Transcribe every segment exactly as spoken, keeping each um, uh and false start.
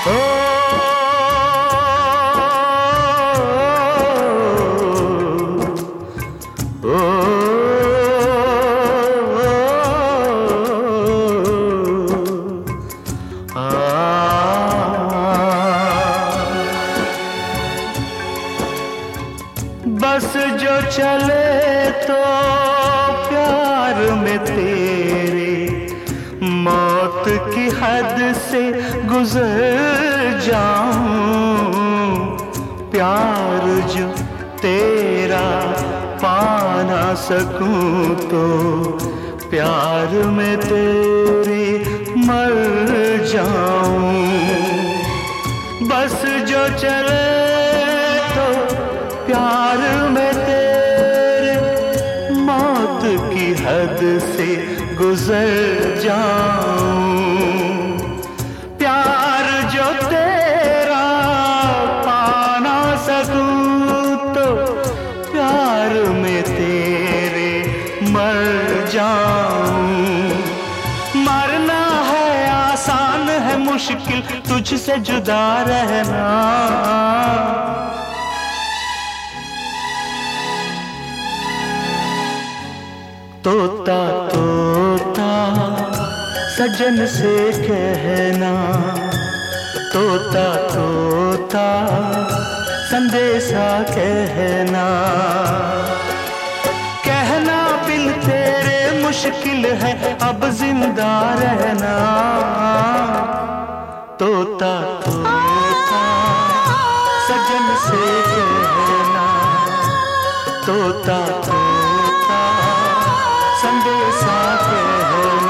ओ, ओ, आ, बस जो चले तो प्यार में तेरे मौत की हद से गुजर जाऊं, प्यार जो तेरा पा ना सकूं तो प्यार में तेरे मर जाऊं। बस जो चले तो प्यार में तेरे मौत की हद से गुजर जाऊं, प्यार जो तेरा पा ना सकूं तो प्यार में तेरे मर जाऊं। मरना है आसान है मुश्किल तुझसे जुदा रहना, तोता तोता सजन से कहना, तोता तोता संदेशा कहना, कहना बिन तेरे मुश्किल है अब जिंदा रहना, तोता तोता सजन से कहना, तोता तोता संदेशा कहना।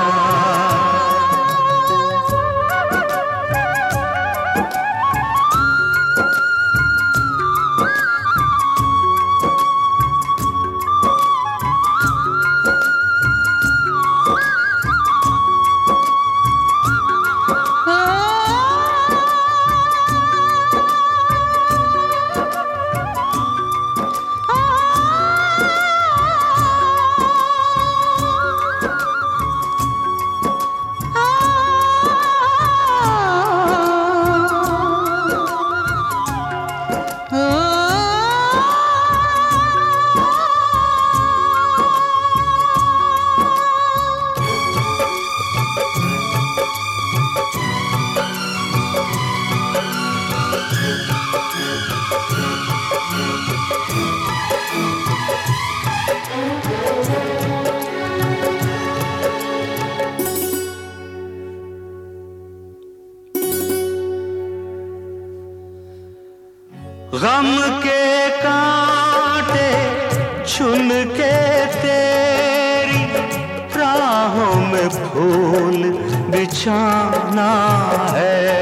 गम के कांटे चुन के तेरी राहों में फूल बिछाना है,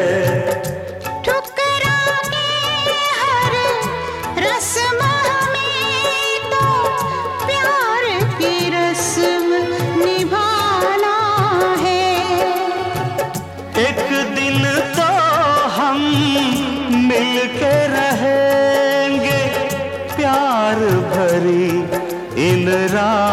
ठुकरा के हर रस्म में तो प्यार की रस्म निभाना है। एक दिन तो हम मिलके रहेंगे प्यार भरी इन राहों